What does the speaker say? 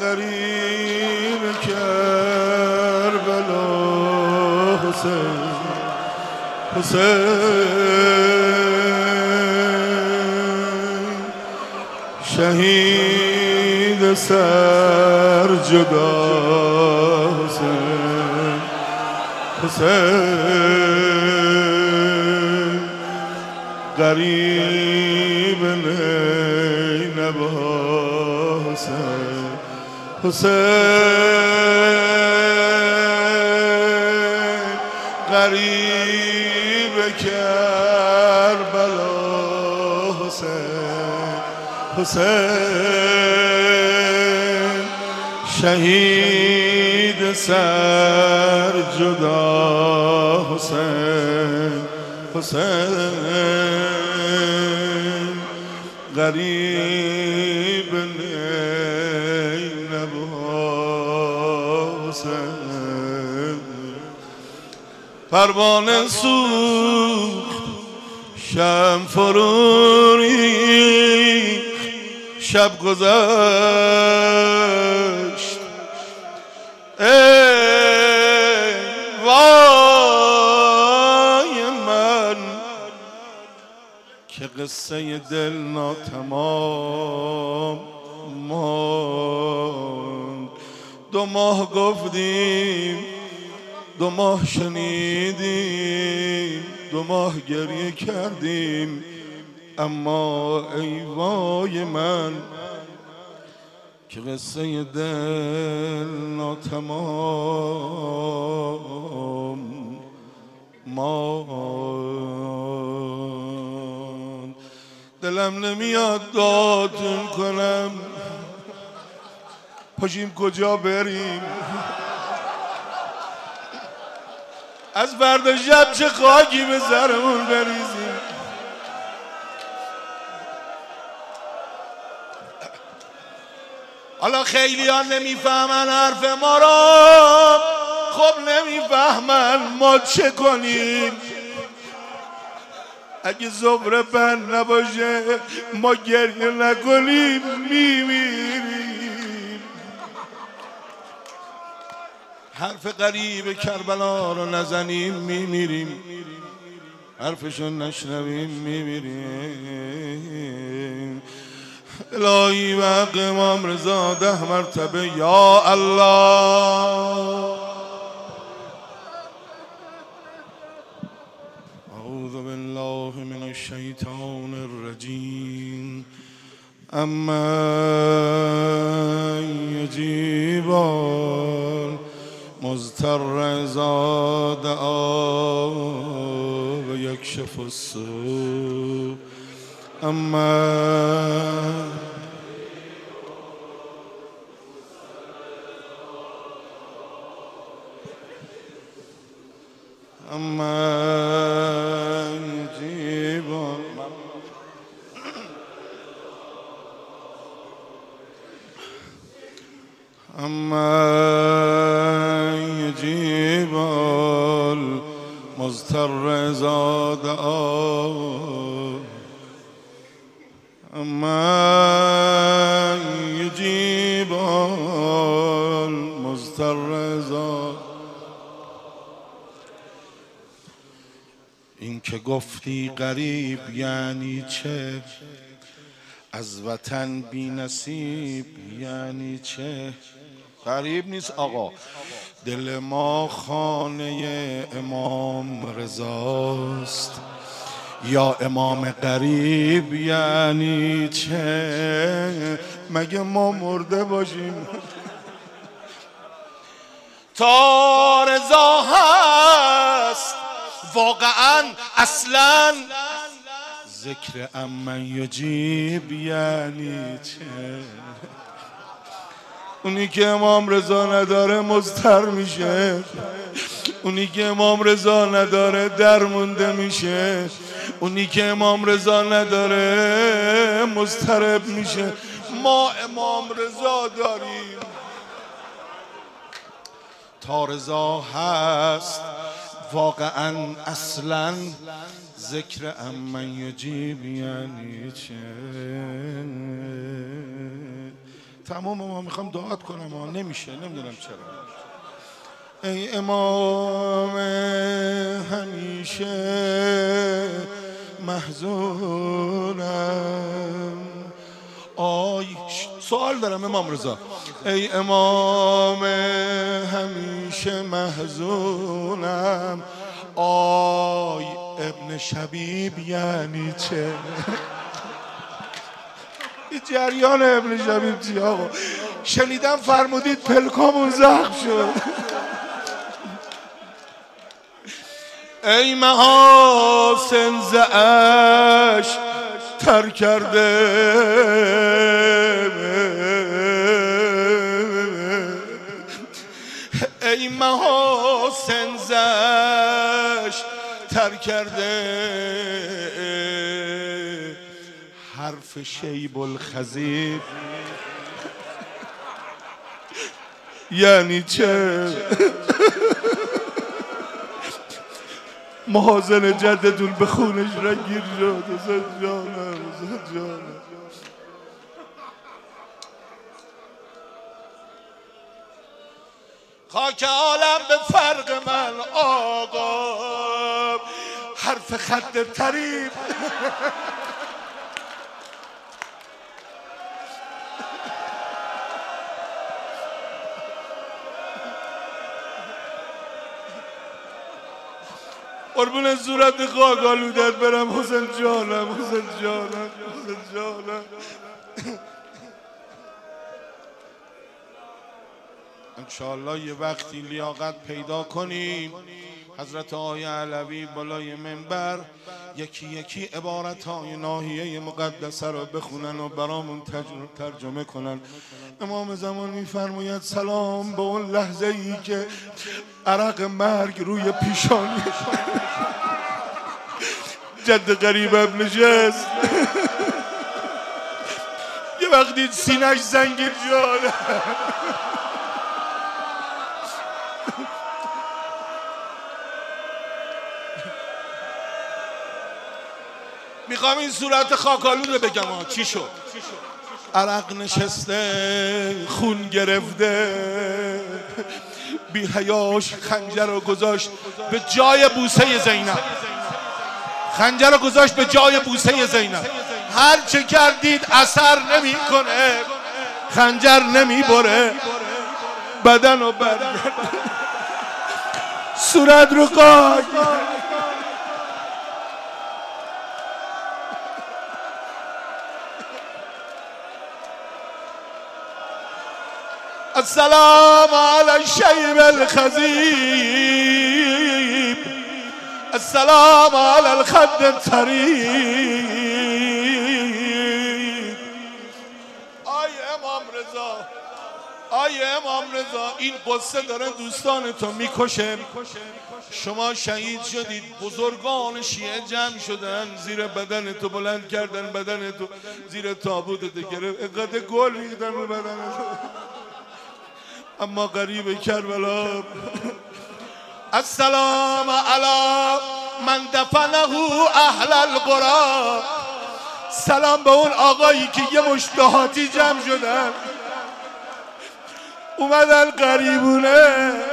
غریب کربلا حسین حسین شهید سر جدا حسین حسین غریب نینوا حسین حسین غریب کربلا حسین حسین شهید سر جدا حسین حسین غریب نینوا حسین پروانه سوخت شمع فرو ریخت شب گذشت ای وای من که قصه دل ناتمام ماند 2 ماه گفتیم 2 ماه شنیدیم 2 ماه گریه کردیم اما ای وای من که قصه دل ناتمام ماند دلم نمیاد دادتون کنم پاشیم کجا بریم از فردا شب چه خاکی به سرمون بریزیم حالا خیلی ها نمیفهمن حرف ما را خب نمیفهمن ما چه کنیم اگه زهره بند نباشه ما گریه نکنیم میمیریم حرف غریب کربلا رو نزنیم میمیریم حرفشو نشنویم میمیریم الهی و حق امام رضا 10 مرتبه یا الله اعوذ بالله من الشیطان الرجیم اما یجیب المضطر اذا دعا و یکشف السوء اما یجیب المضطر اذا دعا اما یجیب المضطر اذا این که گفتی غریب یعنی چه از وطن بی نصیب یعنی چه غریب نیست آقا دل ما خانه امام رضاست یا امام غریب یعنی چه مگه ما مرده باشیم تا رضا هست واقعا اصلا ذکر امن یجیب یعنی چه اونی که امام رضا نداره مضطر میشه اونی که امام رضا نداره درمونده میشه اونی که امام رضا نداره مضطرب میشه ما امام رضا داریم تا رضا هست واقعا اصلا ذکر امن یجیب یعنی چه تمام ما میخوام دعات کنم اما نمیشه، نمیدونم چرا. ای امام همیشه محزونم. سوال دارم امام رضا. ای امام همیشه محزونم، آی ابن شبیب یعنی چه؟ این جریان ابن شبیب چی آقا؟ شنیدم فرمودید پلکامون زخم شد. ای محاسن ز عشق تر کرده، ای محاسن ز عشق تر کرده، حرف شیب الخضیب یعنی چه؟ محاسن جدتون به خونش رنگیر شد. حسین جانم، حسین جانم. خاک عالم به فرق من آقا، حرف خط طریب قربون صورت خاک آلودت برم. حسین جانم، حسین جانم، حسین جانم. انشاءالله یه وقتی لیاقت پیدا کنیم حضرت آقای علوی بالای منبر یکی یکی عبارت‌های ناحیه مقدسه رو بخونن و برامون ترجمه کنن. امام زمان می‌فرماید سلام به اون لحظه‌ای که عرق مرگ روی پیشانی جد غریبم نشست. یه وقتی سینه‌اش زنگیر شد. میخوام این صورت خاکالود رو بگم چی شد. عرق نشسته، خون گرفته، بی حیاش خنجر رو گذاشت به جای بوسه زینب. خنجر رو گذاشت به جای بوسه زینب. هر چه کردید اثر نمیکنه، خنجر نمیبره، بدن رو برگرد، صورت رو قاگ. السلام على الشيب الخزيب، السلام على الخد الطريب. آی امام رضا، آی امام رضا، این قصه داره دوستانتو میکشه. شما شهید شدید، بزرگان شیعه جمع شدن زیر بدنتو، بلند کردن بدنتو زیر تابوتت گرفت، اینقدر گل ریختن رو بدنتو. اما غریب کربلا. السلام علی من دفنه اهل القرى، سلام به اون آقایی که یه مشت دهاتی جمع شدن اومدن غریبونه